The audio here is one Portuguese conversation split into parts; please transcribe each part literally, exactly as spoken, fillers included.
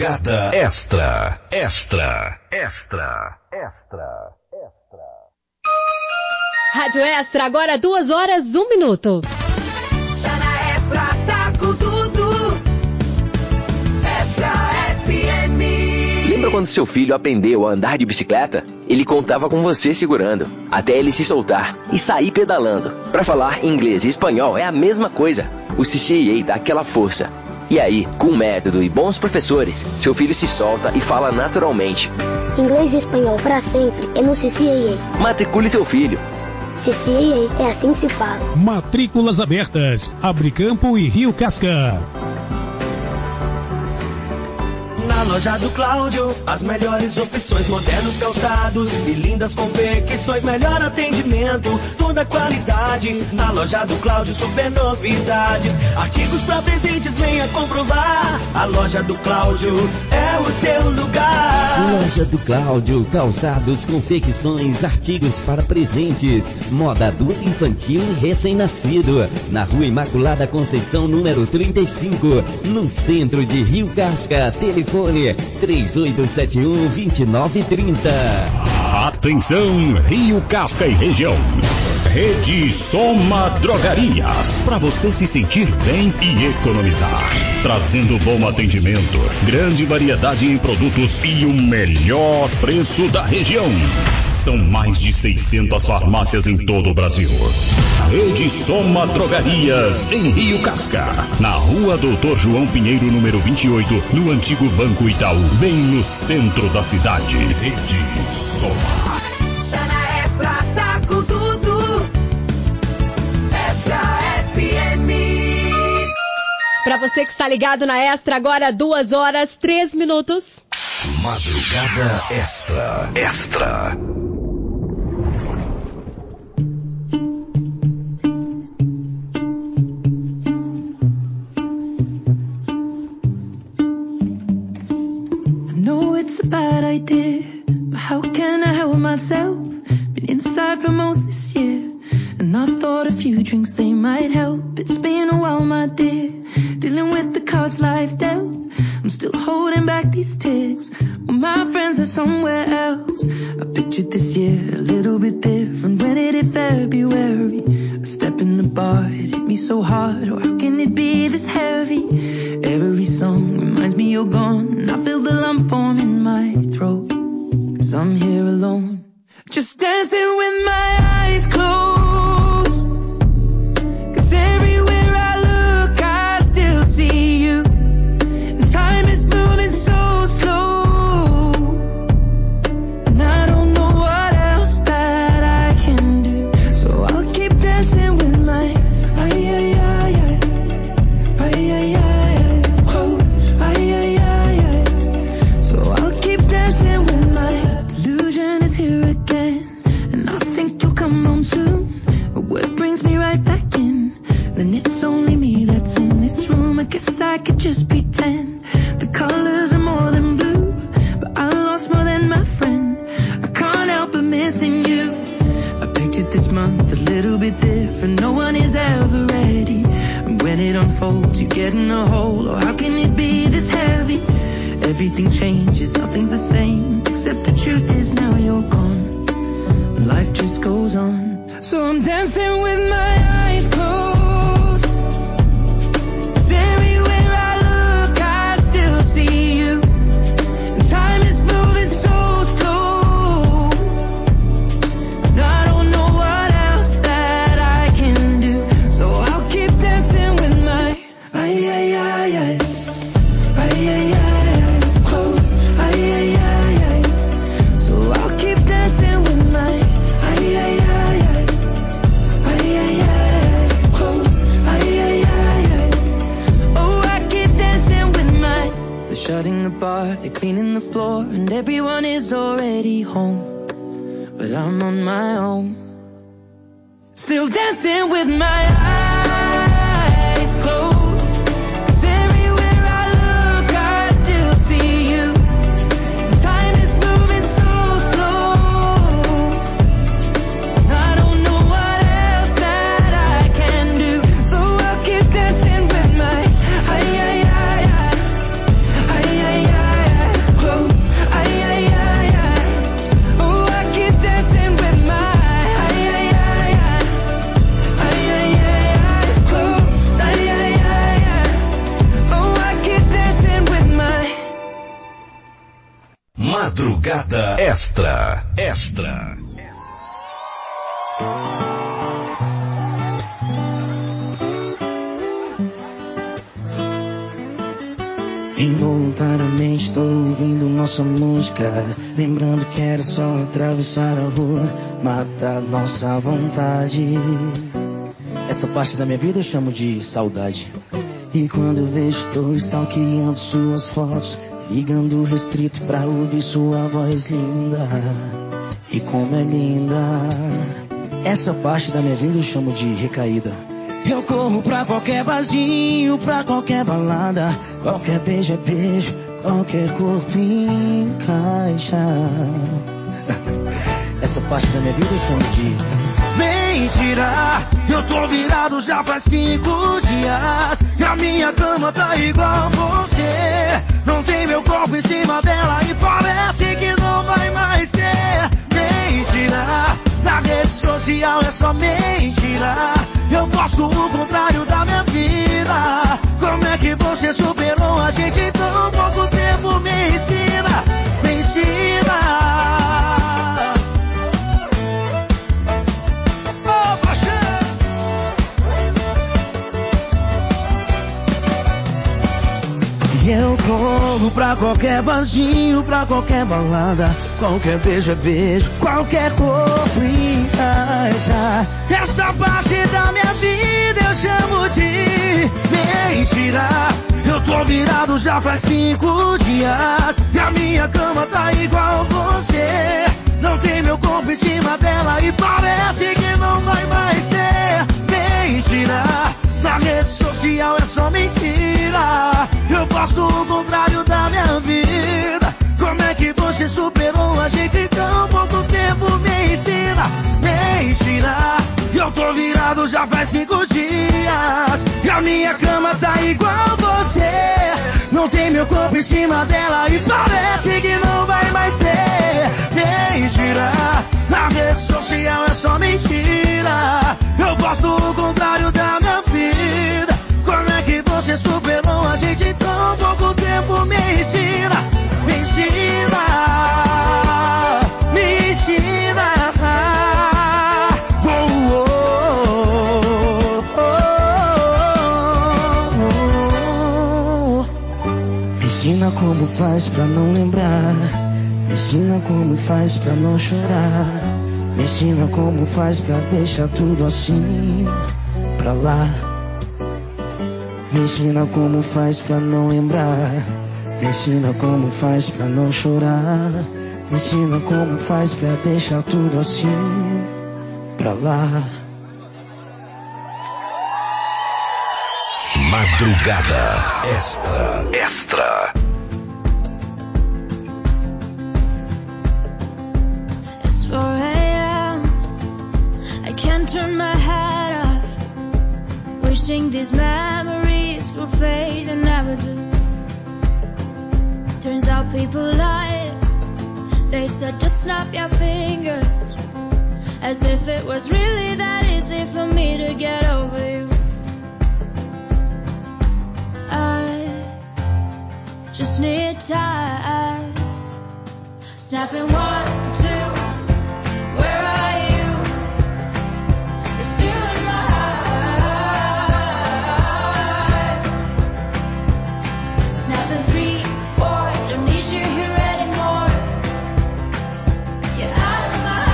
Madrugada Extra. Extra. Extra. Extra. Rádio Extra, agora duas horas, um minuto. Tá na Extra, tá com tudo. Extra F M. Lembra quando seu filho aprendeu a andar de bicicleta? Ele contava com você segurando, até ele se soltar e sair pedalando. Para falar inglês e espanhol é a mesma coisa. O C C A dá aquela força. E aí, com método e bons professores, seu filho se solta e fala naturalmente. Inglês e espanhol para sempre é no C C A A. Matricule seu filho. C C A A, é assim que se fala. Matrículas abertas. Abre Campo e Rio Casca. Na loja do Cláudio, as melhores opções, modernos calçados e lindas confecções, melhor atendimento, toda qualidade. Na loja do Cláudio, super novidades, artigos para presentes, venha comprovar. A loja do Cláudio é o seu lugar. Loja do Cláudio, calçados, confecções, artigos para presentes, moda adulto, infantil e recém-nascido. Na Rua Imaculada Conceição, número trinta e cinco, no centro de Rio Casca. Telefone três oito sete um, dois nove três zero. Atenção, Rio Casca e região. Rede Soma Drogarias, para você se sentir bem e economizar. Trazendo bom atendimento, grande variedade em produtos e o melhor preço da região. São mais de seiscentas farmácias em todo o Brasil. Rede Soma Drogarias, em Rio Casca, na Rua Doutor João Pinheiro, número vinte e oito, no antigo Banco Itaú, bem no centro da cidade. Rede Soma. Tá na Extra, tá com tudo. Extra F M. Pra você que está ligado na Extra, agora duas horas, três minutos. Madrugada Extra. Extra. It's a bad idea, but how can I help myself? Been inside for most this year, and I thought a few drinks they might help. It's been a while, my dear, dealing with the cards life dealt. I'm still holding back these tears, well, my friends are somewhere else. I pictured this year a little bit different when it hit February. A step in the bar, it hit me so hard, oh how can it be this heavy? Every song reminds me you're gone, and I feel the lump form in my throat, 'cause I'm here alone, just dancing with my eyes closed. 'Cause everywhere I look I still see you, and time is moving so slow, and I don't know what else that I can do, so I'll keep dancing with my ay ay ay ay ay ay ay. I could just pretend the colors are more than blue, but I lost more than my friend. I can't help but missing you. I pictured this month a little bit different, no one is ever ready, and when it unfolds you get in a hole, oh how can it be this heavy? Everything changes, nothing's the same, except the truth is now you're gone, life just goes on, so I'm dancing with my eyes closed. Shutting the bar, they're cleaning the floor, and everyone is already home, but I'm on my own, still dancing with my eyes closed. 'Cause everywhere I look I still see you, and time is moving so slow, and I don't know what else that I can do, so I'll keep dancing with my ay ay ay ay. Madrugada Extra. Extra. Involuntariamente estou ouvindo nossa música, lembrando que era só atravessar a rua, matar nossa vontade. Essa parte da minha vida eu chamo de saudade. E quando eu vejo, tô stalkeando suas fotos, ligando o restrito pra ouvir sua voz linda. E como é linda. Essa parte da minha vida eu chamo de recaída. Eu corro pra qualquer barzinho, pra qualquer balada, qualquer beijo é beijo, qualquer corpo encaixa. Essa parte da minha vida eu chamo de mentira. Eu tô virado já faz cinco dias e a minha cama tá igual você. Não tem meu corpo em cima dela e parece que não vai mais ter. Mentira, na rede social é só mentira. Eu posto o contrário da minha vida. Como é que você superou a gente em tão pouco tempo? Me ensina, me ensina. Oh, paixão. Eu corro pra qualquer barzinho, pra qualquer balada, qualquer beijo é beijo, qualquer corpo encaixa. Essa parte da minha vida eu chamo de mentira. Eu tô virado já faz cinco dias e a minha cama tá igual você. Não tem meu corpo em cima dela e parece que não vai mais ter. Mentira, na rede social é só mentira. Eu posto o contrário da minha vida. Como é que você superou a gente em tão pouco tempo? Me ensina, mentira. Eu tô virado já faz cinco dias e a minha cama tá igual você. Não tem meu corpo em cima dela e parece que não vai mais ter. Mentira, na rede social é só mentira. Eu posto o contrário da minha vida. Como é que você superou a gente em tão pouco tempo? Me ensina, me ensina, me ensina. Me ensina como faz pra não lembrar. Me ensina como faz pra não chorar. Me ensina como faz pra deixar tudo assim pra lá. Me ensina como faz pra não lembrar. Me ensina como faz pra não chorar. Me ensina como faz pra deixar tudo assim pra lá. Madrugada Extra. Extra. It's four a.m. I can't turn my head off, wishing these memories will fade and never do. Turns out people lie. They said just snap your fingers, as if it was really that easy for me to get over you. I just need time. Snapping one, two, where are you? You're still in my heart. Snapping three, four, don't need you here anymore. Get out of my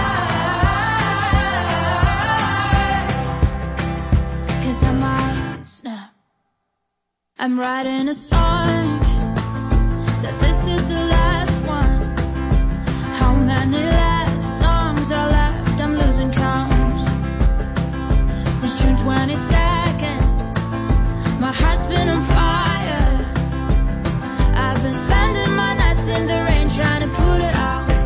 heart. 'Cause I might snap. I'm writing a song, said this is the last one. How many last songs are left? I'm losing count. Since June twenty-second, my heart's been on fire. I've been spending my nights in the rain trying to put it out.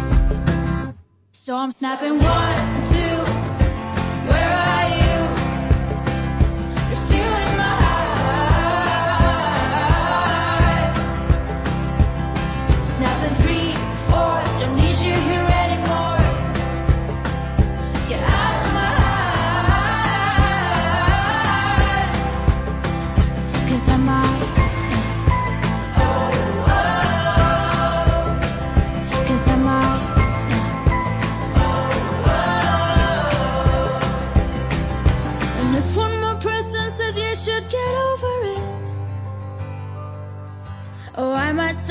So I'm snapping one, two, where are you? You're still in my heart. Snapping three, four, don't need you here anymore. Get out of my heart. 'Cause I might snap. Oh, oh. 'Cause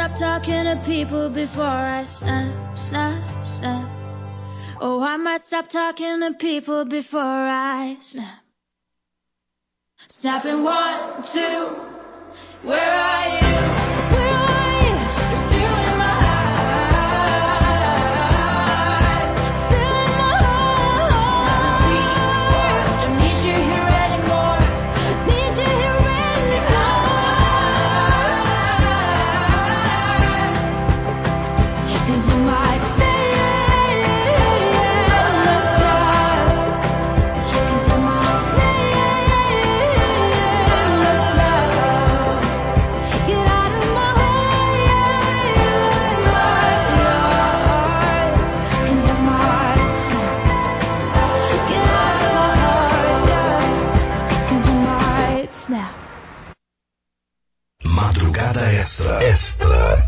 stop talking to people before I snap, snap, snap. Oh, I might stop talking to people before I snap. Snapping one, two, where are you? Where are you? You're still in my heart. Still in my heart. Snapping three, four, don't need you here anymore. Need you here anymore. 'Cause I might stay. Madrugada Extra. Extra.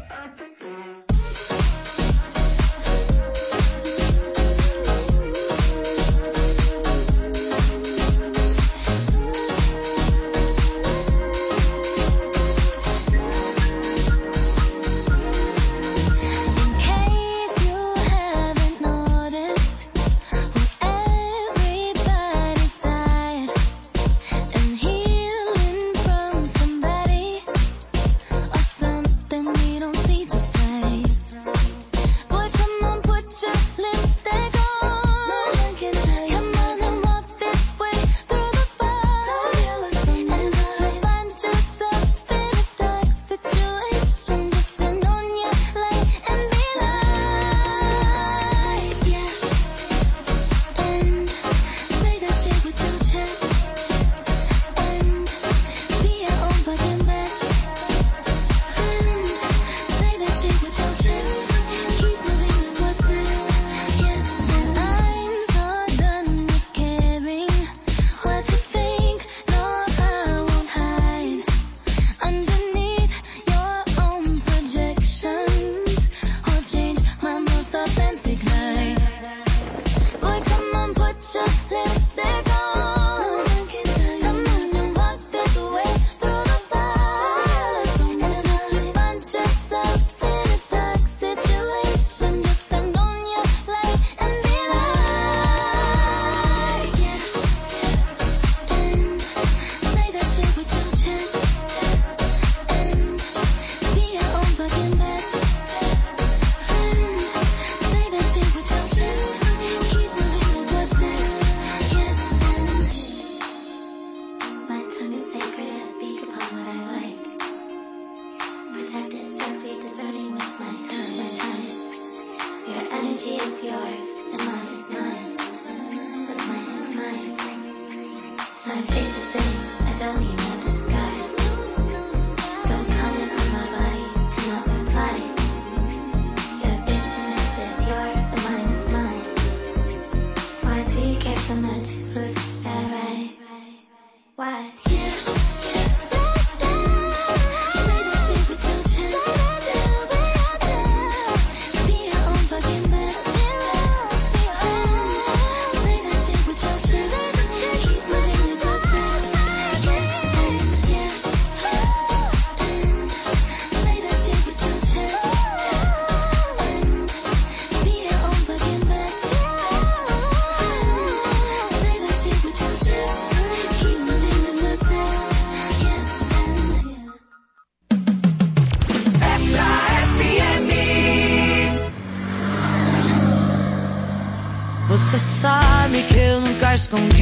Você sabe que eu nunca escondi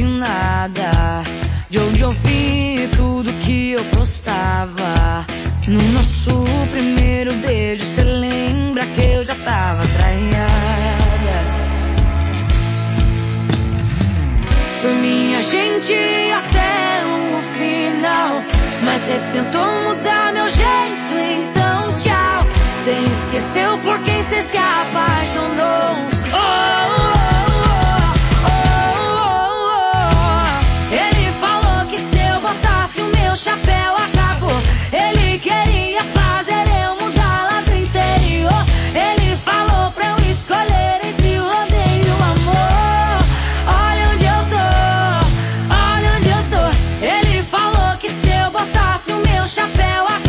nada. De onde eu vi tudo que eu postava. No nosso primeiro beijo, cê lembra que eu já tava traída. Por mim a gente ia até o final, mas cê tentou mudar meu jeito, então tchau. Cê esqueceu por quem cê se apaixonou. Oh, oh, oh, oh, oh. Ele falou que se eu botasse o meu chapéu acabou. Ele queria fazer eu mudar lá do interior. Ele falou pra eu escolher entre o rodeio e o amor. Olha onde eu tô, olha onde eu tô. Ele falou que se eu botasse o meu chapéu acabou.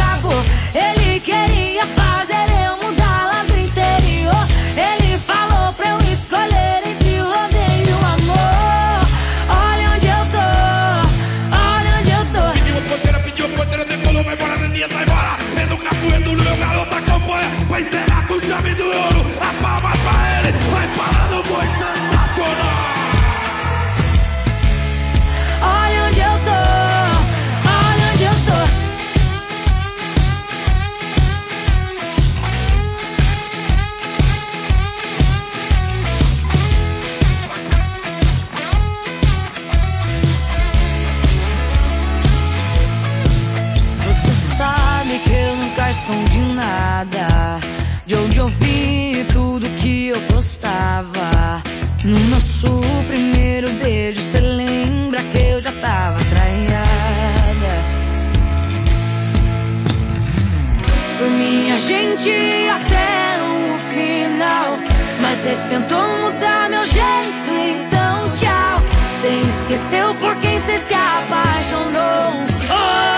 tentou mudar meu jeito, então tchau. Cê esqueceu por quem cê se apaixonou. Oh,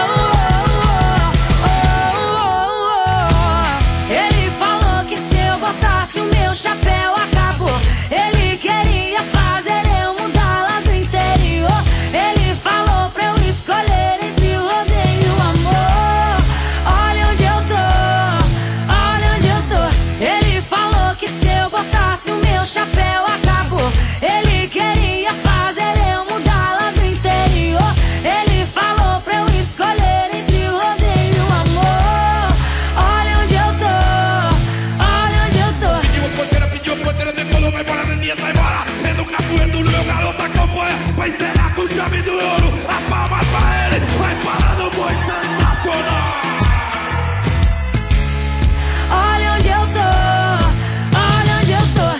oh, oh, oh. Ele falou que se eu botasse o meu chapéu acabou. Ele queria fazer eu mudar lá do interior. Ele falou pra eu escolher entre o rodeio e o amor. Olha onde eu tô, olha onde eu tô. Ele falou que se eu botasse o meu chapéu acabou. Ele queria fazer eu mudar lá do interior. Ele falou pra eu escolher entre o rodeio e o amor. Olha onde eu tô, olha onde eu tô. Pediu porteira, pediu porteira, decolou, vai embora, Neninha, vai embora. Sendo capoeiro do meu garoto acompanha. Vai encerrar com chave do ouro. As palmas pra ele, vai parar no boi sensacional. Olha onde eu tô, olha onde eu tô.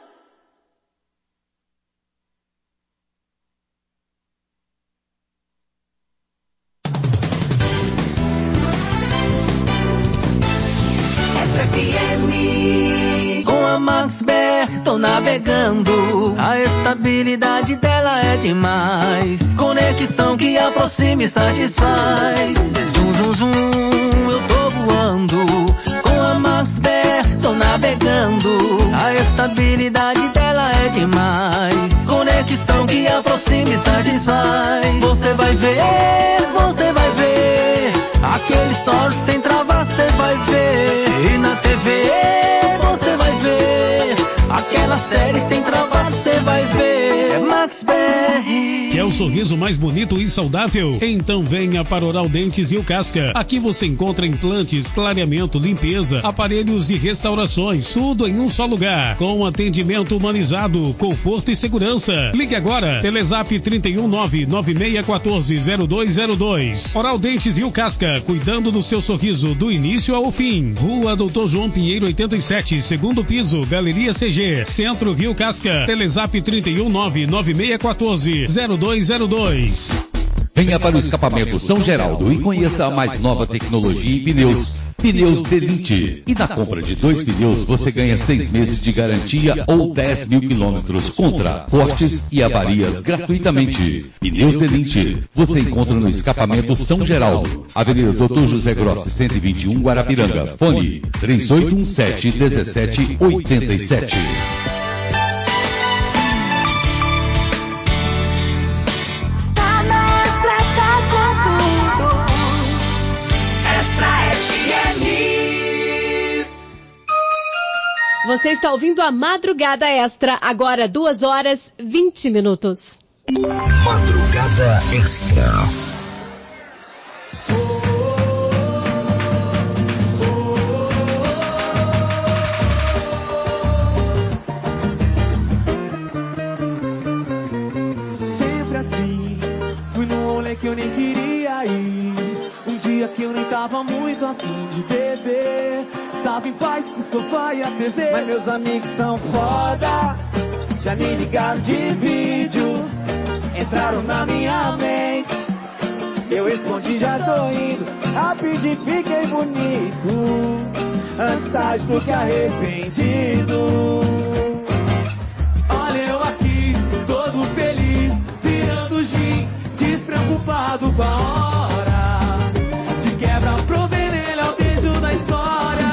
Com a Max B R tô navegando. A estabilidade dela é demais. Conexão que aproxima e satisfaz. Zum, zum, zum, eu tô voando. Com a Max B R tô navegando. A estabilidade dela é demais. Conexão que aproxima e satisfaz. Você vai ver, você vai ver. Aquele story sem travar, você vai ver. E na T V você vai ver. Aquela série sem travar, você vai ver. É Max B R. Quer o sorriso mais bonito e saudável? Então venha para Oral Dentes e o Casca. Aqui você encontra implantes, clareamento, limpeza, aparelhos e restaurações. Tudo em um só lugar. Com atendimento humanizado, conforto e segurança. Ligue agora. Telezap trinta e um nove nove seis um quatro zero dois zero dois. Oral Dentes e o Casca. Cuidando do seu sorriso do início ao fim. Rua Doutor João Pinheiro oitenta e sete, segundo piso, Galeria C G, Centro Rio Casca. Telezap trinta e um nove nove seis um quatro zero dois zero dois. Venha para o escapamento São Geraldo e conheça a mais nova tecnologia em pneus. Pneus Delinte. E na compra de dois pneus você ganha seis meses de garantia ou dez mil quilômetros contra cortes e avarias gratuitamente. Pneus Delinte. Você encontra no escapamento São Geraldo, Avenida Doutor José Grossi, cento e vinte e um, Guarapiranga. Fone três oito um sete, um sete oito sete. Você está ouvindo a Madrugada Extra, agora duas horas e vinte minutos. Madrugada Extra. Sempre assim, fui num rolê que eu nem queria ir. Um dia que eu nem tava muito afim de beber. Estava em paz com o sofá e a T V. Mas meus amigos são foda. Já me ligaram de vídeo. Entraram na minha mente. Eu respondi, já tô indo. Rapidinho fiquei bonito. Antes tarde do que arrependido. Olha eu aqui, todo feliz. Virando gin, despreocupado com a hora. De quebra pro veneno, é o beijo da história.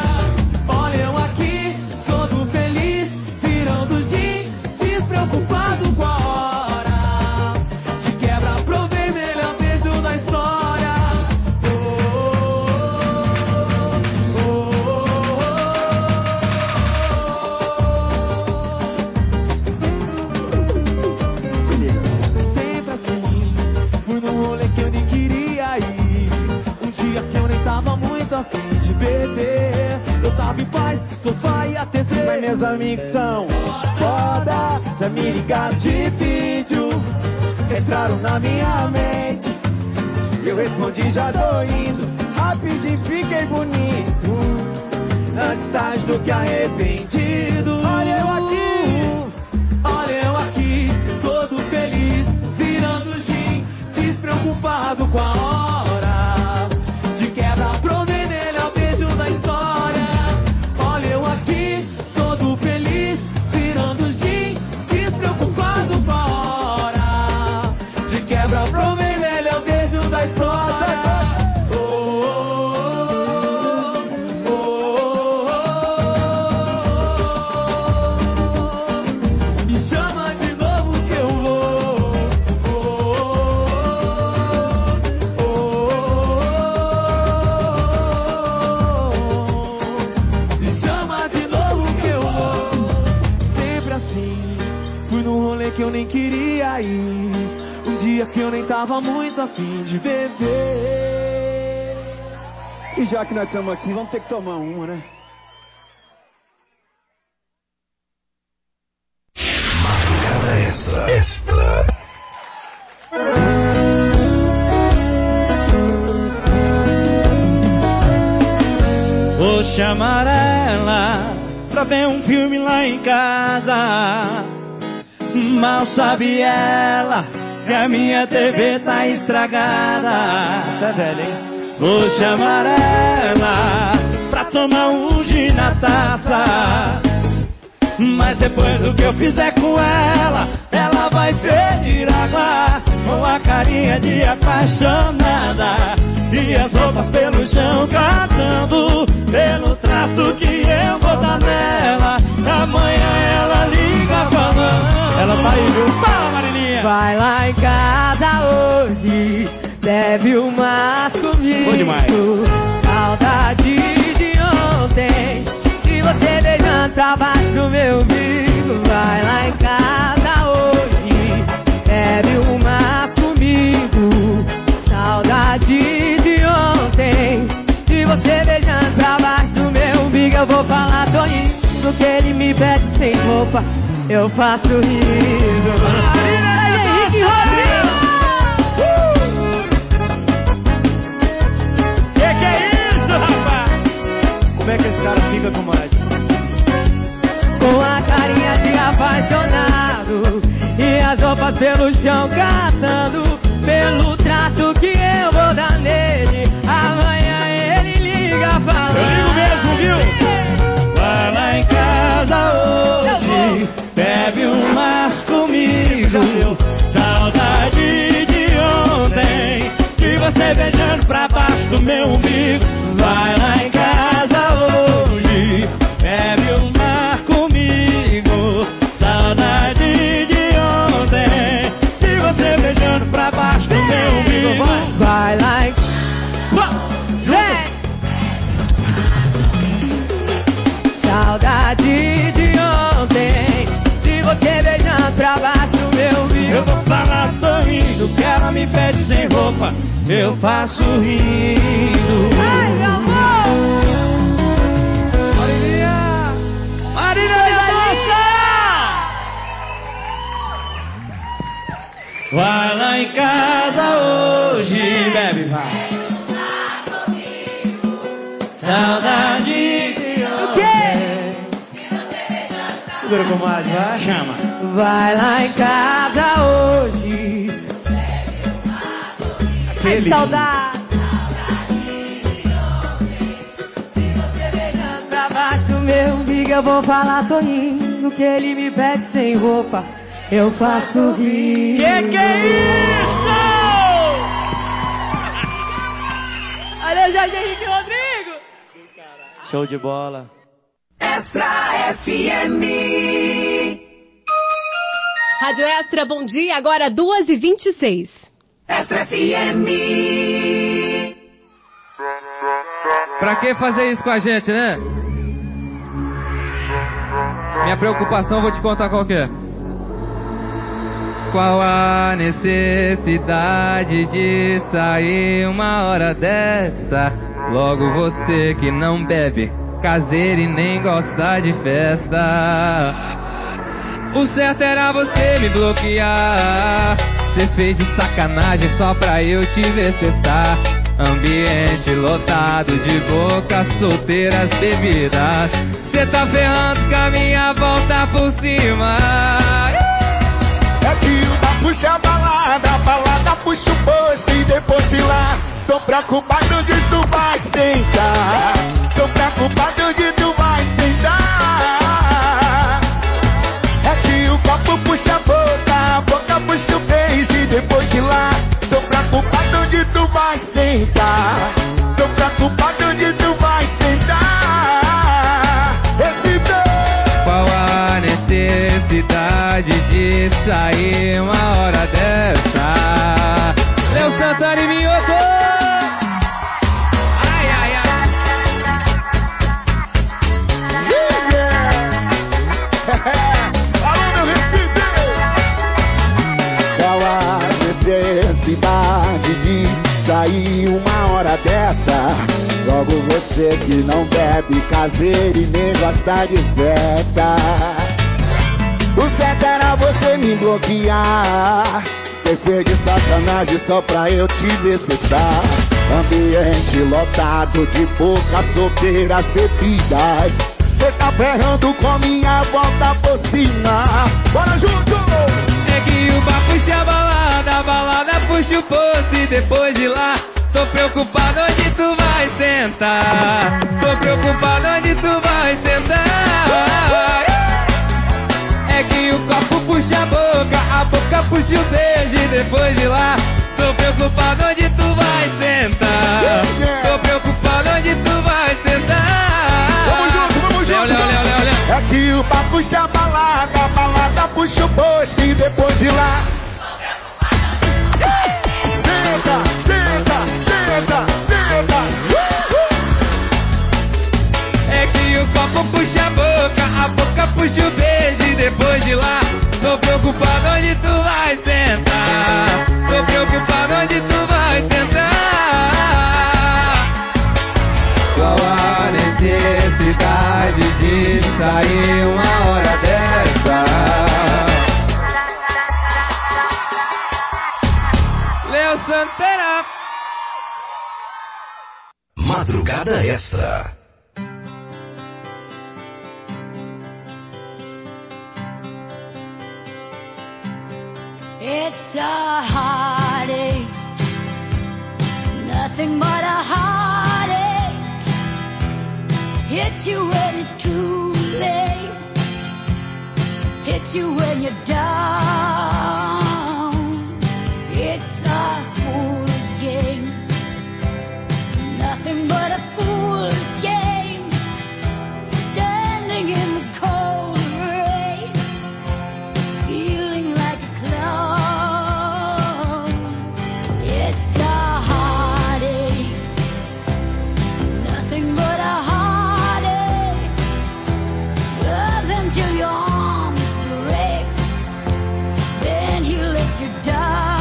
Mas meus amigos são foda. Já me ligaram de vídeo. Entraram na minha mente. Eu respondi, já tô indo. Rapidinho fiquei bonito. Antes tarde do que arrependido. Olha eu aqui, olha eu aqui, todo feliz. Virando gin, despreocupado com a hora. De quebra pro veneno, é o beijo da história. Olha eu aqui, todo feliz. Virando tava muito afim de beber. E já que nós estamos aqui, vamos ter que tomar uma, né? Madrugada Extra. Extra. Vou chamar ela pra ver um filme lá em casa. Mal sabe ela que a minha T V tá estragada. Você é velho, hein? Vou chamar ela pra tomar um gin na taça. Mas depois do que eu fizer com ela, ela vai pedir água com a carinha de apaixonada e as roupas pelo chão catando pelo trato que eu vou dar nela. Amanhã ela liga falando. Ela tá aí, viu? Fala, Marilinha! Vai lá em casa hoje, bebe umas comigo. Bom demais. Saudade de ontem, de você beijando pra baixo do meu umbigo. Vai lá em casa hoje, bebe umas comigo. Saudade de ontem, de você beijando pra baixo do meu umbigo. Eu vou falar, tô indo, que ele me pede sem roupa, eu faço rindo. Henrique Rodrigo! Que que é isso, rapaz? Como é que esse cara fica com mais? Com a carinha de apaixonado e as roupas pelo chão catando pelo trato que eu vou dar nele. Amanhã ele liga falando. Eu ligo mesmo, viu? Vai lá em casa hoje, bebe umas comigo. Saudade de ontem, de você beijando pra baixo do meu umbigo. Vai lá em casa hoje, bebe uma comigo. Saudade de ontem, de você beijando pra baixo do meu umbigo. Vai lá em... Vem! Saudade de ontem, de você beijando pra baixo do meu umbigo. Eu vou falar, tô rindo, que ela me pede sem roupa, eu faço rindo. Ai, meu amor! Marilinha! Marilinha, nossa! Vai lá em casa hoje, bebe, vai. Saudade de o quê? Segura com mais, vai, chama. Vai lá em casa hoje. Ai, que saudade. Você beijando pra baixo do meu umbigo. Eu vou falar, tô indo, que ele me pede sem roupa, eu faço rir. Que que é isso? Valeu, Jorge Henrique Rodrigo. Show de bola. Extra F M. Rádio Extra, bom dia, agora duas e vinte e seis. Extra F M. Pra que fazer isso com a gente, né? Minha preocupação, vou te contar qual que é. Qual a necessidade de sair uma hora dessa? Logo você que não bebe, caseiro e nem gosta de festa. O certo era você me bloquear. Você fez de sacanagem só pra eu te ver cestar. Ambiente lotado de bocas solteiras bebidas. Cê tá ferrando com a minha volta por cima. É que o da puxa a balada, a balada puxa o posto e depois de lá. Tô preocupado de tu vai sentar. Tô preocupado de tu vai sentar. É que o copo puxa a boca, a boca puxa o beijo e depois de lá. Tô preocupado de tu vai sentar. Tô preocupado de tu vai sentar. Esse beijo. Qual a necessidade de sair uma hora dessa? Léo Santana e Minhoto. Ai, ai, ai. Alô, meu Recife. Qual a necessidade dessa. Logo você que não bebe caseiro e nem gosta de festa. O certo era você me bloquear. Você fez de sacanagem só pra eu te ver cessar. Ambiente lotado de bocas solteiras bebidas. Você tá ferrando com minha volta por cima. Bora junto! É que o bar puxa a balada, a balada puxa o posto. E depois de lá, tô preocupado onde tu vai sentar. Tô preocupado onde tu vai sentar. É que o copo puxa a boca, a boca puxa o beijo. E depois de lá, tô preocupado onde tu vai sentar. Tô preocupado onde tu vai sentar. Vamos junto, vamos junto. Léo, Léo, Léo, Léo, Léo. É que o bar puxa a balada, a balada puxa o posto. E depois de lá, senta, senta, senta, senta. É que o copo puxa a boca, a boca puxa o beijo. E depois de lá, tô preocupado onde tu vai sentar. Tô preocupado onde tu vai sentar. Qual a necessidade de sair uma hora dessa? Léo Santana. Madrugada Extra. It's a heartache, nothing but a heartache. Hits you when it's too late, hits you when you're down. It's a fool's game, nothing but a fool's game. Standing in the cold rain, feeling like a clown. It's a heartache, nothing but a heartache. Love until your arms break, then he lets you down.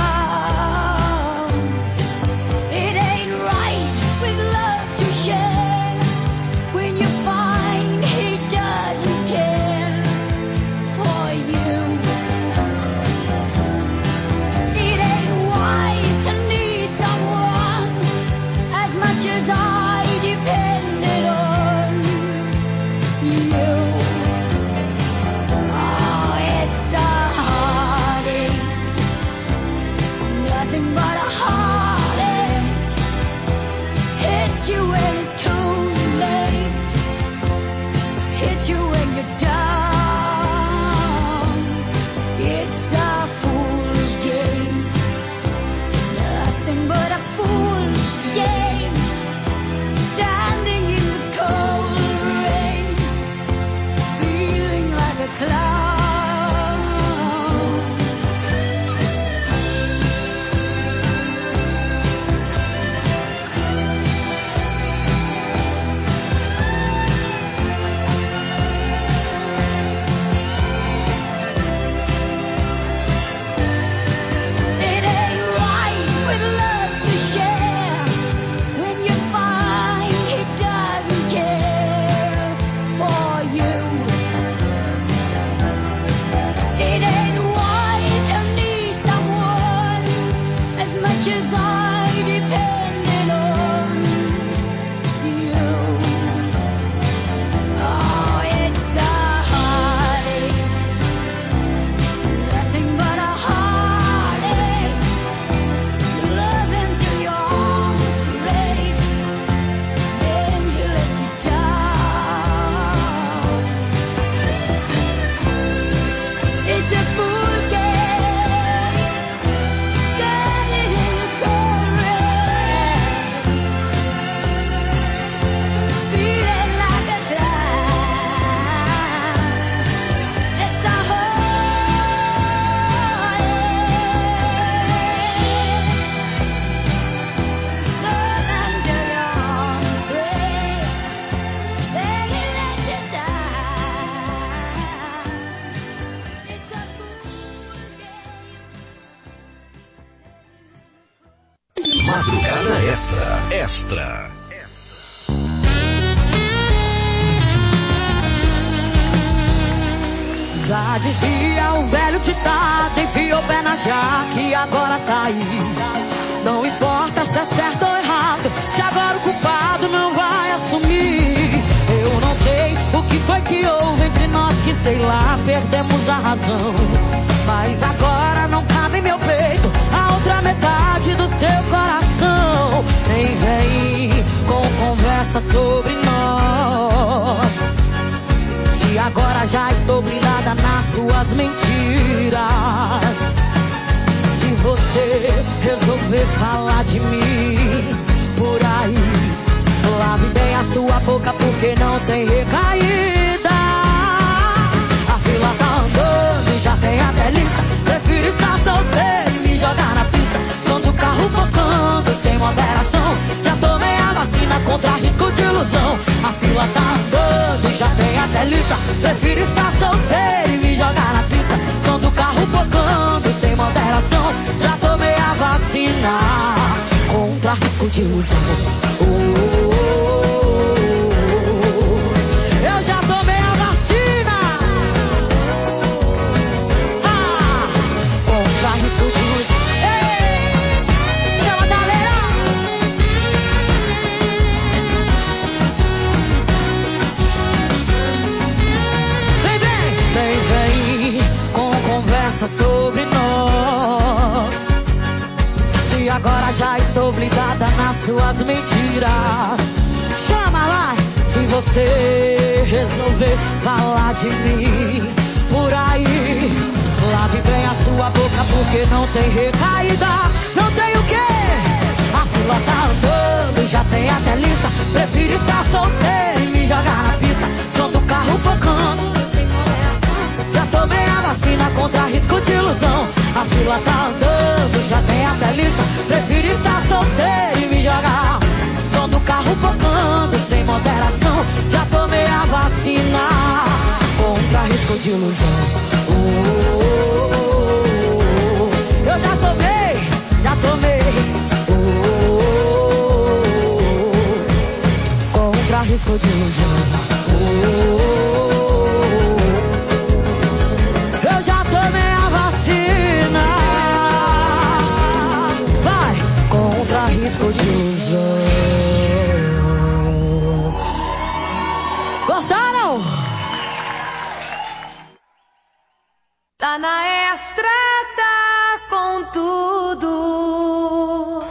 It ain't right with love to share, Já dizia um velho ditado, enfiou o pé na jaca e agora tá aí. Não importa se é certo ou errado, se agora o culpado não vai assumir. Eu não sei o que foi que houve entre nós, que sei lá, perdemos a razão. Mas agora não cabe em meu peito a outra metade do seu coração. Nem vem com conversa sobre nós, se agora já estou blindada nas suas mentiras. Se você resolver falar de mim por aí, lave bem a sua boca porque não tem recaída. A fila tá andando e já tem até lista. Prefiro estar solteiro e me jogar na pista. Som do carro tocando sem moderação. Já tomei a vacina contra risco de ilusão. A fila tá andando e já tem até lista. Prefiro estar solteiro e me jogar na pista. Som do carro tocando sem moderação. Já tomei a vacina contra risco de ilusão. Oh, oh, oh, oh. Eu já tomei a vacina ah, contra risco de ilusão. Ei, chama a galera. Vem, vem, vem, vem com conversa sobre nós. Se agora já estou blindada nas suas mentiras. Chama lá, se você resolver falar de mim por aí, lave bem a sua boca porque não tem recaída. Não tem o quê? A fila tá andando e já tem até lista. Prefiro estar solteiro e me jogar na pista. Som do carro tocando. Já tomei a vacina contra risco de ilusão. A fila tá andando, já tem até lista. Prefiro estar solteiro e me jogar. Som do carro tocando sem moderação. Já tomei a vacina contra risco de ilusão. Oh, oh, oh, oh. Eu já tomei, já tomei. Oh, oh, oh, oh. Contra risco de ilusão. Oh, oh, oh. Eu já tomei a vacina. Vai, contra risco de ilusão. Gostaram? Tá na Extra, tá com tudo.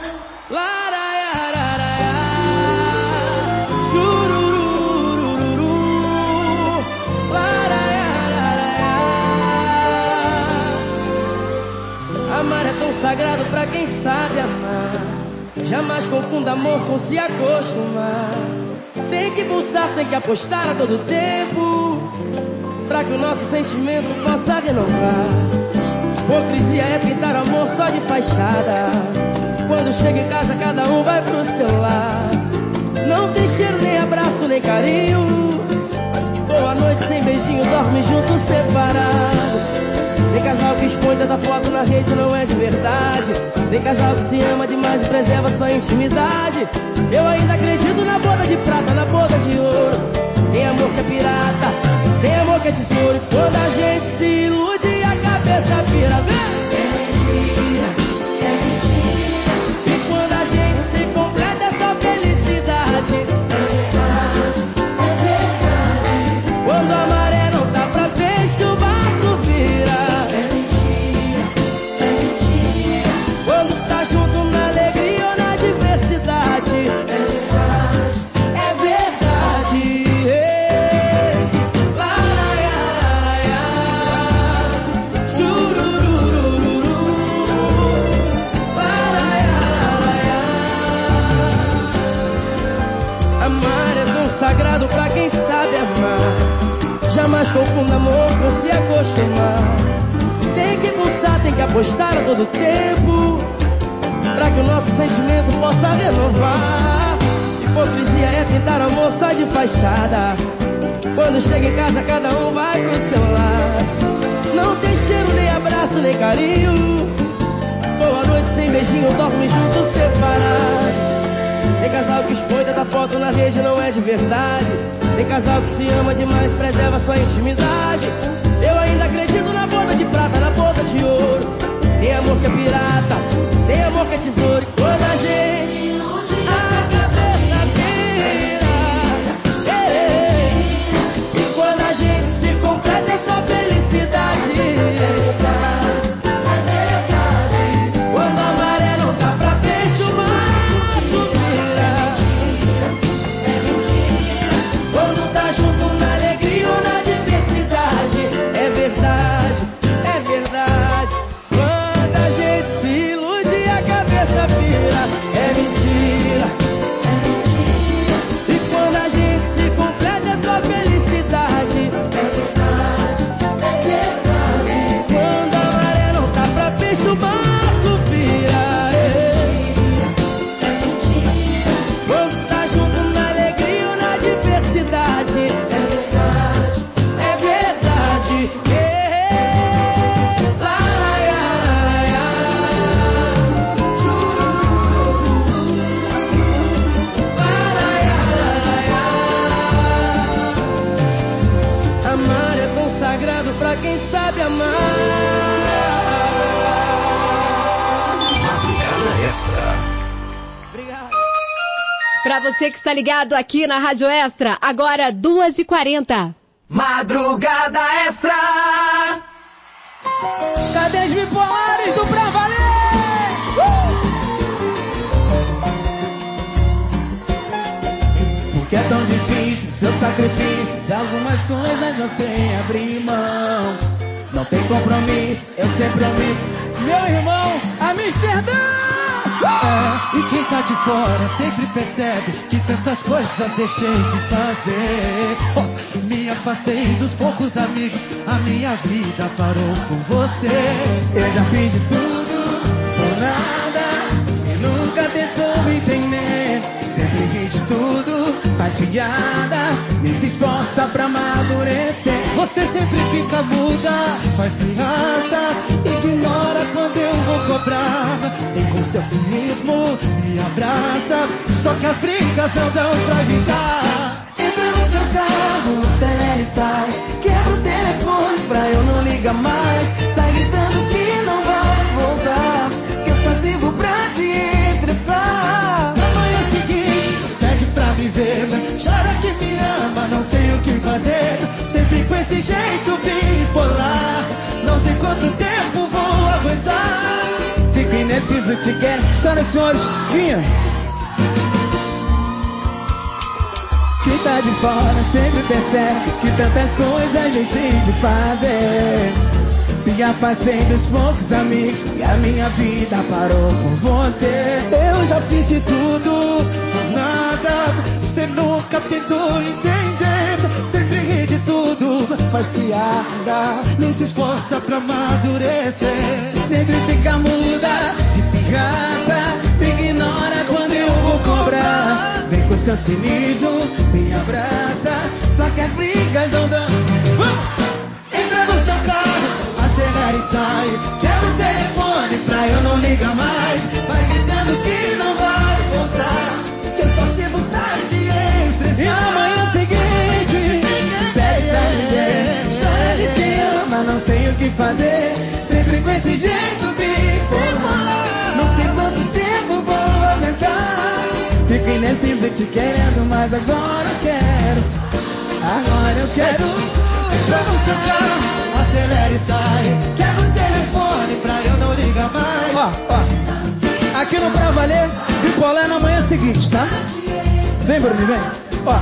Amar é tão sagrado pra quem sabe amar. Jamais confunda amor com se acostumar. Tem que pulsar, tem que apostar a todo tempo, pra que o nosso sentimento possa renovar. Hipocrisia é pintar amor só de fachada. Quando chega em casa cada um vai pro seu lar. Não tem cheiro, nem abraço, nem carinho. Boa noite sem beijinho, dorme junto separado. Tem casal que expõe tanta foto na rede, não é de verdade. Tem casal que se ama demais e preserva sua intimidade. Eu ainda acredito na boda de prata, na boda de ouro. Tem amor que é pirata, tem amor que é tesouro. E quando a gente se ilude a cabeça vira, vem! É mentira, é mentira. E quando a gente se completa é só felicidade. É verdade, é verdade. Quando a maré não dá pra ver, o barco vira. É mentira, é mentira. Quando tá junto na alegria ou na diversidade. É verdade, é verdade. Sagrado pra quem sabe amar. Jamais confunda amor com se acostumar. Tem que pulsar, tem que apostar a todo tempo, pra que o nosso sentimento possa renovar. Hipocrisia é pintar amor só de fachada. Quando chega em casa cada um vai pro seu lar. Não tem cheiro, nem abraço, nem carinho. Boa noite sem beijinho, dorme junto separado. Tem casal que expõe tanta foto na rede, não é de verdade. Tem casal que se ama demais, preserva sua intimidade. Eu ainda acredito na boda de prata, na boda de ouro. Tem amor que é pirata, tem amor que é tesouro. E quando a gente a cabeça vira, é, e quando a gente se completa é só felicidade. Quando a maré não tá pra peixe, o mato vira. Quando tá junto na alegria ou na diversidade, é verdade, é verdade. Quando a gente se ilude, a cabeça vira, é mentira. E quando a gente se completa, é só felicidade. É verdade, é verdade. Quando a maré não tá pra peixe, o barco vira. É mentira. Quando tá junto na alegria ou na diversidade, é verdade, é verdade. É. Lá, amar é consagrado pra quem sabe amar. Madrugada Extra. Obrigado. Pra você que está ligado aqui na Rádio Extra, agora duas e quarenta. Madrugada Extra. Cadê os bipolares do Pra Valer? Uh! Porque é tão difícil seu sacrifício de algumas coisas você abrir mão. Não tem compromisso, eu sempre omisso. Meu irmão, Amsterdã! É, e quem tá de fora sempre percebe que tantas coisas deixei de fazer. Oh, me afastei dos poucos amigos, a minha vida parou com você. Eu já fiz de tudo por nada e nunca tentou entender. Sempre ri de tudo, faz piada, me se esforça pra amadurecer. Você sempre fica muda, faz piada, ignora quando eu vou cobrar. Vem com seu cinismo, me abraça, só que as brigas não dão pra evitar. Entra no seu carro, acelera e sai, quebra o telefone pra eu não ligar mais. Sai gritando que não vai voltar, que eu só sirvo pra te estressar. Na manhã seguinte, pede pra me ver, chora que me ama, não sei o que fazer. Sempre com esse jeito bipolar, não sei quanto tempo vou aguentar. Fico indeciso, te quero, só nos sonhos, vinha. Quem tá de fora sempre percebe que tantas coisas deixei de fazer. Me afastei dos poucos amigos e a minha vida parou por você. Eu já fiz de tudo, por nada, você nunca tentou entender. Sempre ri de tudo, faz piada, nem se esforça pra amadurecer. Sempre fica muda, de pirraça, me ignora quando eu vou cobrar. Vem com seu cinismo, me abraça, só que as brigas não dão. Vamos! Entra no seu carro, acelera e sai, quebra o telefone pra eu não ligar mais. Vai gritando que não vai voltar, que eu só sirvo tarde em estressar. E amanhã seguinte, pede pra viver, chora, diz que ama, não sei o que fazer. Sempre com esse jeito bipolar, não sei quanto tempo vou aguentar. Fico indeciso te querendo, mas agora eu quero. Agora eu quero. Entra no seu carro, acelera e sai, quebra o telefone pra eu não ligar mais. Ó, ó, aqui no Pra Valer, bipolar na manhã seguinte, tá? Vem, Bruno, vem. Ó.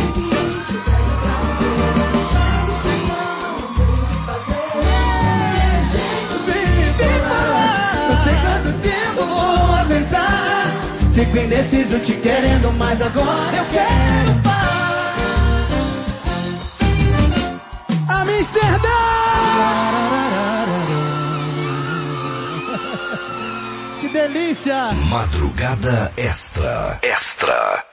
Não sei quanto tempo vou aguentar. Fico indeciso te querendo, mas agora eu quero paz. Amsterdã! Que delícia! Madrugada Extra. Extra.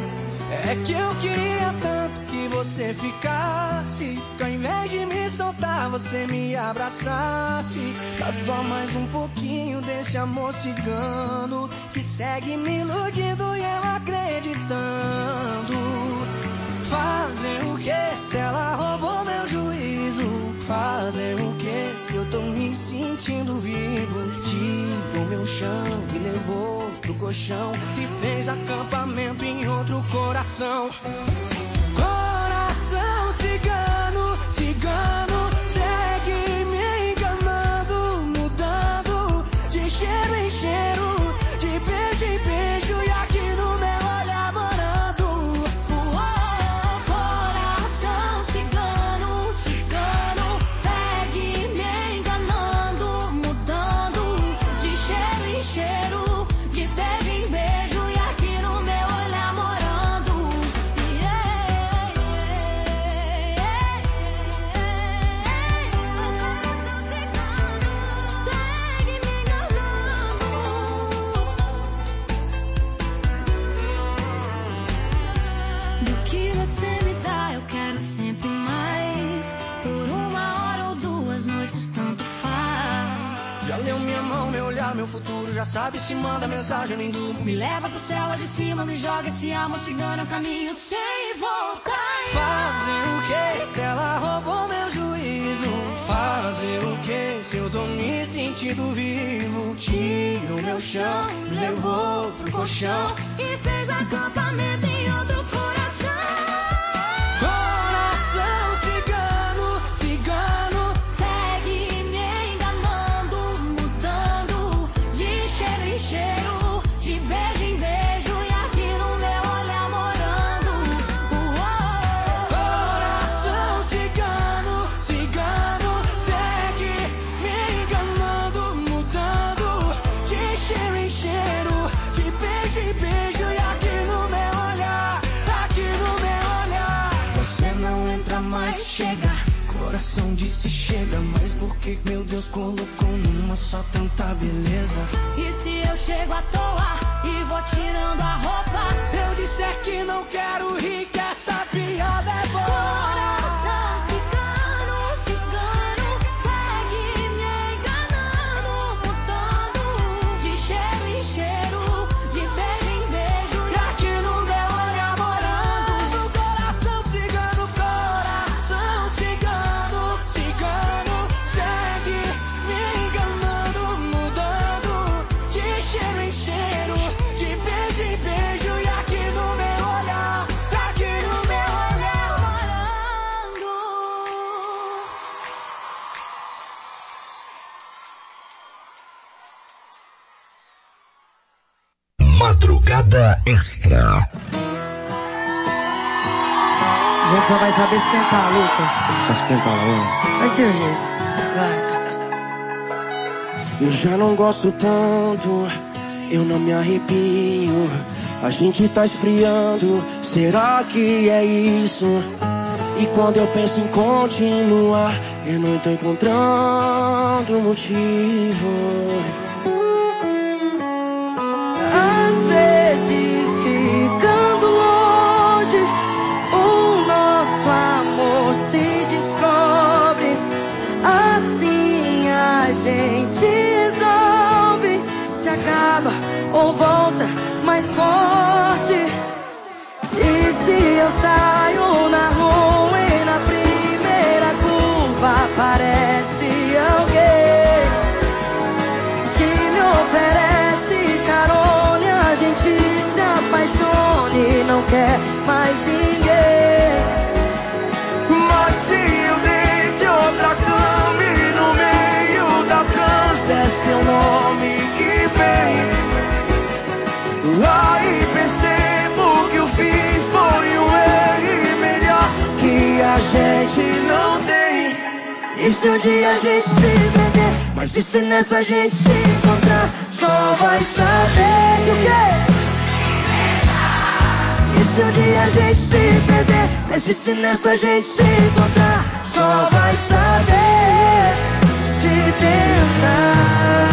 É que eu queria tanto que você ficasse, que ao invés de me soltar você me abraçasse. Dá só mais um pouquinho desse amor cigano que segue me iludindo e eu acreditando. Fazer o que se ela roubou meu juízo? Fazer o que se eu tô me sentindo vivo? Tirou meu chão, me levou pro colchão e fez acampamento em outro coração. Coração cigano, cigano, segue me enganando, mudando de cheiro em cheiro, de beijo em beijo e aqui no meu olhar morando. Uou, coração cigano, cigano, segue me enganando, mudando de cheiro em cheiro, de beijo em beijo e aqui no meu olhar morando. Yeah, yeah, yeah. Segue me enganando. Do que você me dá, eu quero sempre mais. Por uma hora ou duas noites, tanto faz. Já leu minha mão, meu olhar, meu futuro. Já sabe se manda mensagem, eu nem durmo. Me leva pro céu lá de cima, me joga esse amor cigano, é um caminho sem voltar. Fazer o que se ela roubou meu juízo? Fazer o que se eu tô me sentindo vivo? Tirou meu chão, me levou pro colchão E fez acampamento em outro coração. Coração cigano, cigano, Segue me enganando, mudando de cheiro em cheiro, de beijo em beijo e aqui no meu olhar morando. Uou, coração cigano, cigano, segue me enganando, mudando de cheiro em cheiro, de beijo em beijo e aqui no meu olhar, aqui no meu olhar. você não entra mais, chega. Coração disse chega, mas por que meu Deus colocou numa só tanta beleza? E se eu chego à toa e vou tirando a roupa? Se eu disser que não quero rir, que essa piada é boa. Coração cigano, cigano, segue me enganando, mudando de cheiro em cheiro, de beijo em beijo E aqui no meu olhar morando. Coração cigano, coração cigano, cigano, segue me enganando, mudando de cheiro em cheiro, de beijo em beijo e aqui no meu olhar, aqui no meu olhar morando. Madrugada Extra. A gente só vai saber se tentar, Lucas. Só se tentar, Laura. Vai ser o jeito. Vai. Eu já não gosto tanto, eu não me arrepio. A gente tá esfriando, será que é isso? E quando eu penso em continuar, eu não tô encontrando motivo. Às vezes ficando longe, o nosso amor se descobre. Assim a gente resolve, se acaba ou volta mais forte. E se eu saio na rua e na primeira curva aparece alguém que me oferece carona e a gente se apaixone e não quer mais ninguém. Mas se eu deito em outra cama e no meio da trança é seu nome que vem, aí percebo que o fim foi um erro e melhor que a gente não tem. E se um dia a gente se perder, mas e se nessa a gente se encontrar, só vai saber que o quê? E se um dia a gente se perder, mas e se nessa a gente se encontrar, só vai saber se tentar.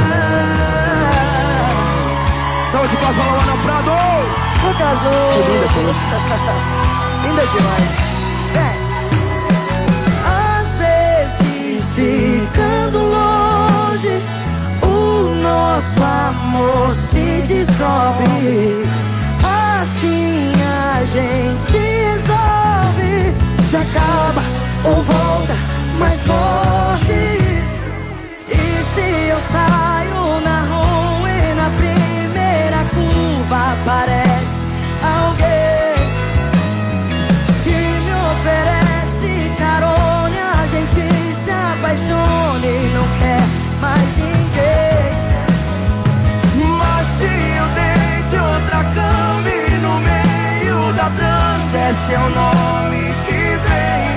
Saúde pra Luana Prado! Lucas Luz! Que linda essa música! Linda demais! É. Às vezes é seu nome que vem.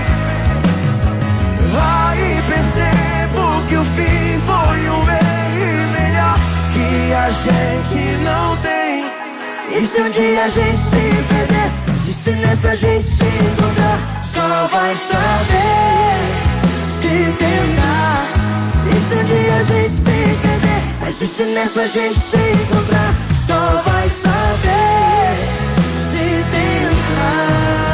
Aí percebo que o fim foi um erro melhor que a gente não tem. E se um dia a gente se perder, se, se nessa gente se encontrar, só vai saber se tentar. E se um dia a gente se perder, mas e se nessa gente se encontrar, só vai saber se tentar.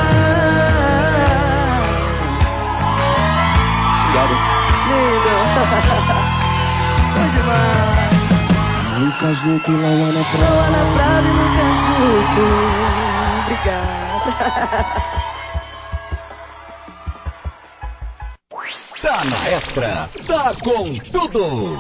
Bom demais. Lucas Luco e Lauana Prado. Lauana Prado e Lucas Luco. Obrigada. Tá na Extra, tá com tudo.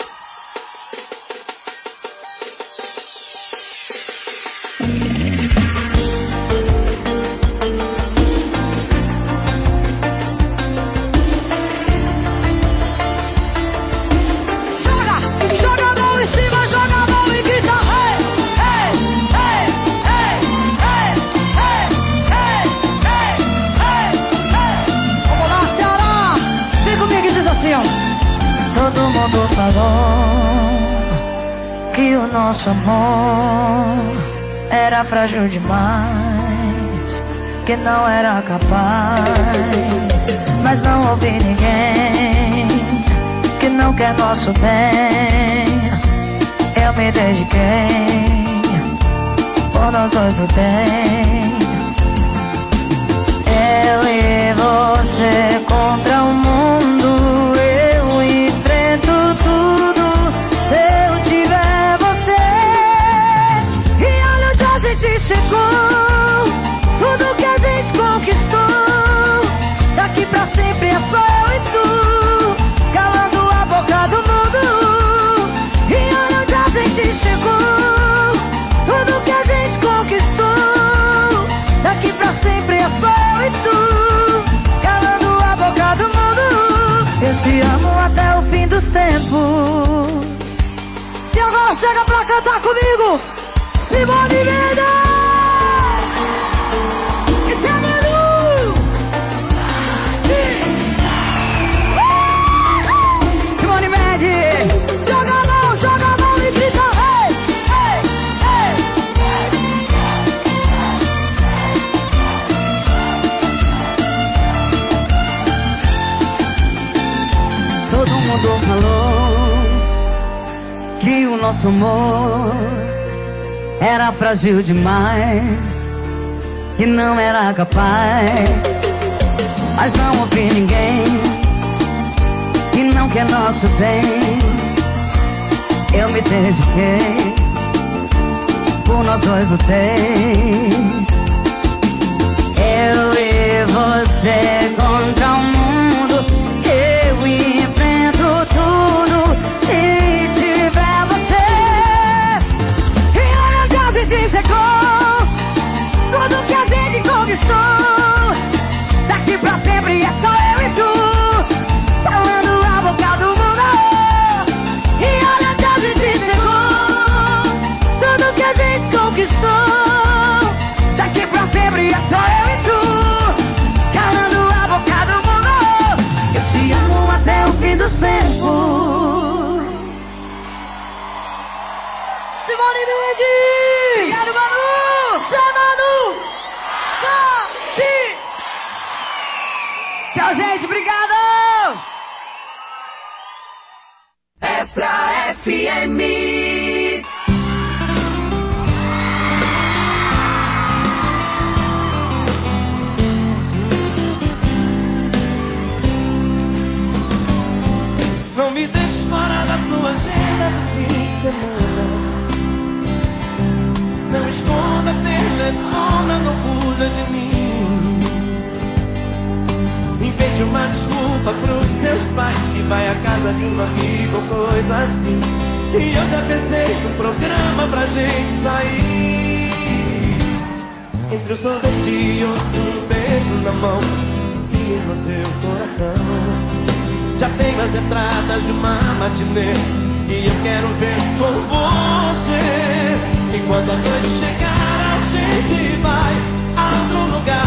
Nosso amor era frágil demais, que não era capaz. Mas não houve ninguém que não quer nosso bem. Eu me dediquei, por nós dois lutei. Eu e você contra o mundo, eu enfrento tudo. Se eu tiver você, e olha onde a gente chegou, tudo que a gente conquistou, daqui pra sempre é só eu e tu, calando a boca do mundo. E olha onde a gente chegou, tudo que a gente conquistou, daqui pra sempre é só eu e tu, calando a boca do mundo. Eu te amo até o fim dos tempos. E agora chega pra cantar comigo, Simone Mendes! Esse é Manu! Simone Mendes! Joga a mão, joga a mão e grita, ei, ei, ei! Todo mundo falou que o nosso amor era frágil demais, que não era capaz. Mas não houve ninguém que não quer nosso bem. Eu me dediquei, por nós dois lutei. Eu e você contra o mundo, eu enfrento tudo. Se tiver você, e olha onde a gente chegou, tudo que a gente conquistou, daqui pra sempre é só eu e tu, calando a boca do mundo. E olha onde a gente chegou, tudo que a gente conquistou, daqui pra sempre é só eu e tu, calando a boca do mundo. Eu te amo até o fim dos tempos. Simone Mendes! Obrigado, Manu! Zé Manu! Tati! Tchau, gente, obrigado! Extra F M. Não me deixe fora da sua agenda do fim de semana. Não esconda telefone, não fuja de mim. Invente uma desculpa pros seus pais, que vai à casa de um amigo ou coisa assim. E eu já pensei num programa pra gente sair, entre o sorvete e outro beijo na mão e no seu coração. Já tenho as entradas de uma matinê e eu quero ver com você. E quando a noite chegar a gente vai a outro lugar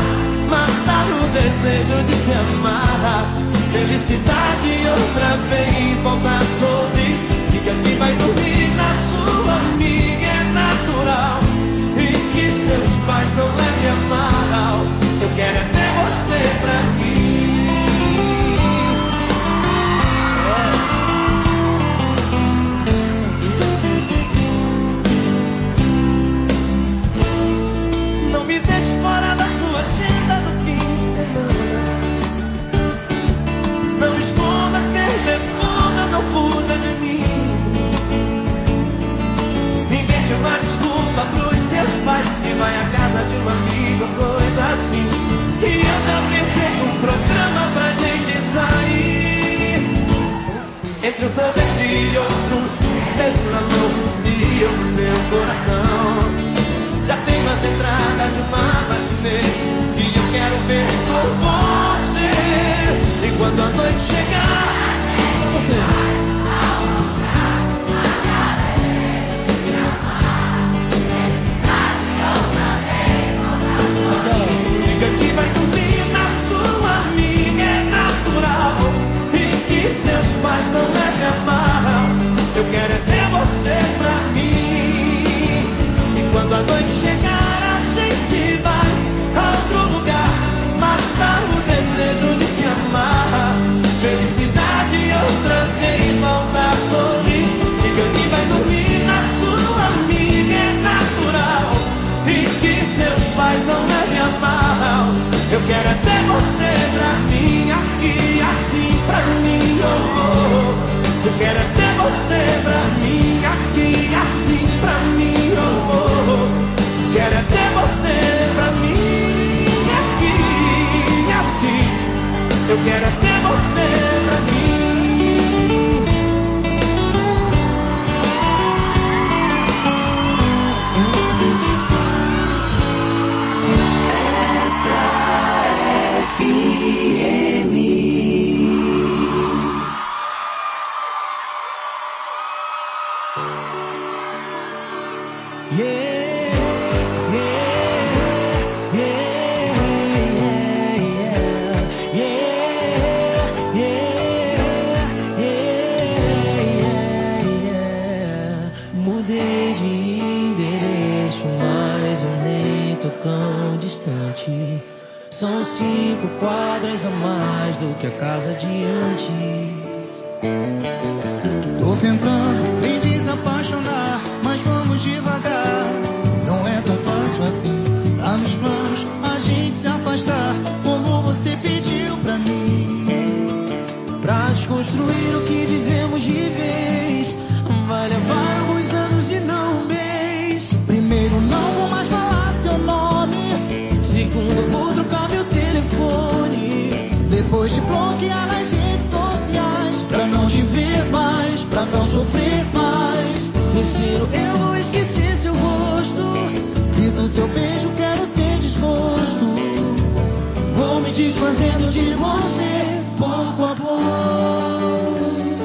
distante. São cinco quadras a mais do que a casa de antes. Tô tentando me desapaixonar, mas vamos devagar. Não é tão fácil assim. Tá nos planos a gente se afastar, como você pediu pra mim. Pra desconstruir o que vivemos de vez, vai levar alguns anos e não um mês. Primeiro não vou mais falar seu nome. Segundo vou trocar meu telefone. Depois de bloquear nas redes sociais, pra não te ver mais, pra não sofrer mais. Terceiro eu vou esquecer seu rosto, e do seu beijo quero ter desgosto. Vou me desfazendo de você, pouco a pouco.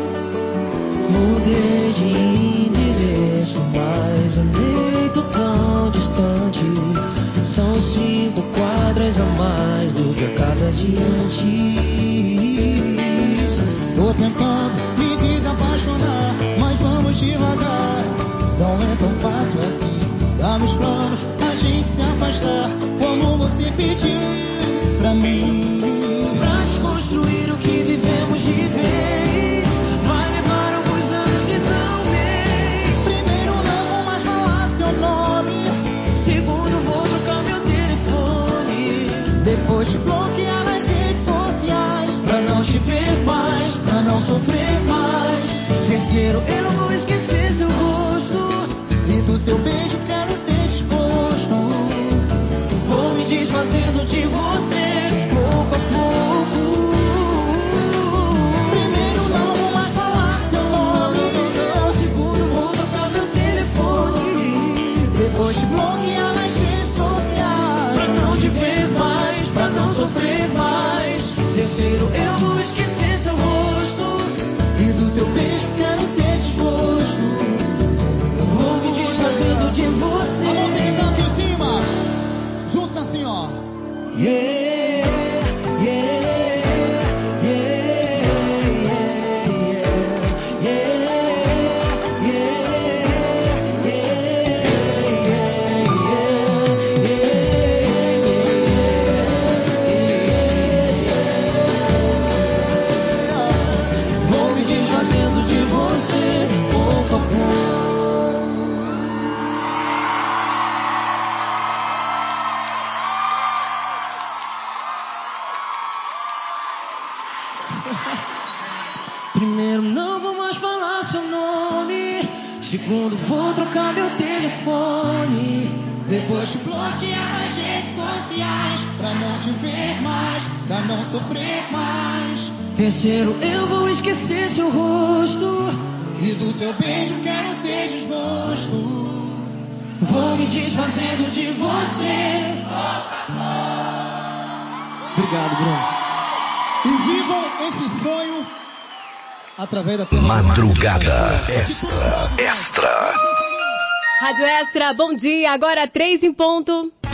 Mudei de endereço, mas amei tô tão distante. São cinco quadras a mais do que a casa de antes. Tô tentando me desapaixonar, mas vamos devagar. Não é tão fácil assim. Tá nos planos a gente se afastar, como você pediu pra mim. Pra desconstruir o que vivemos de vez, vai levar alguns anos e não um mês. Primeiro não vou mais falar seu nome. Segundo vou trocar meu telefone. Depois de bloquear nas redes sociais, pra não te ver mais, pra não sofrer mais. Terceiro eu vou esquecer seu rosto, e do seu beijo quero ter desgosto. vou me desfazendo de você, pouco a pouco. Primeiro não vou mais falar seu nome. Segundo vou trocar meu telefone. Depois de bloquear nas redes sociais, pra não te ver mais, pra não sofrer mais. Terceiro eu vou esquecer seu rosto, e do seu beijo quero ter desgosto. vou me desfazendo de você. A mão tem que estar aqui em cima, juntos assim ó. Yeah, yeah, yeah, yeah, yeah, vou me desfazendo de você, pouco a pouco. Primeiro não vou mais falar seu nome. Segundo vou trocar meu telefone. Depois de bloquear nas redes sociais, pra não te ver mais, pra não sofrer mais. Terceiro eu vou esquecer seu rosto, e do seu beijo quero ter desgosto. vou me desfazendo de você. Obrigado, Bruno. E vivam esse sonho através da Madrugada Extra, Extra. Rádio Extra, bom dia, agora três em ponto.